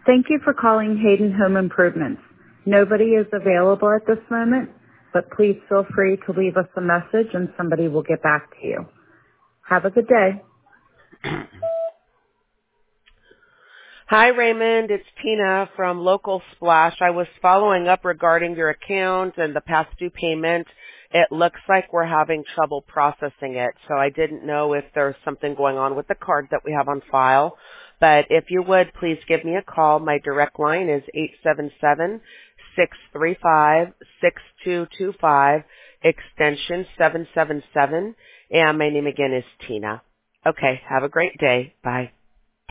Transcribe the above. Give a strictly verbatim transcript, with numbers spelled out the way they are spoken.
Thank you for calling Hayden Home Improvements. Nobody is available at this moment, but please feel free to leave us a message and somebody will get back to you. Have a good day. Hi, Raymond. It's Tina from Local Splash. I was following up regarding your account and the past due payment. It looks like we're having trouble processing it, so I didn't know if there's something going on with the card that we have on file. But if you would, please give me a call. My direct line is eight seven seven, six three five, six two two five, extension seven seven seven, and my name again is Tina. Okay, have a great day. Bye.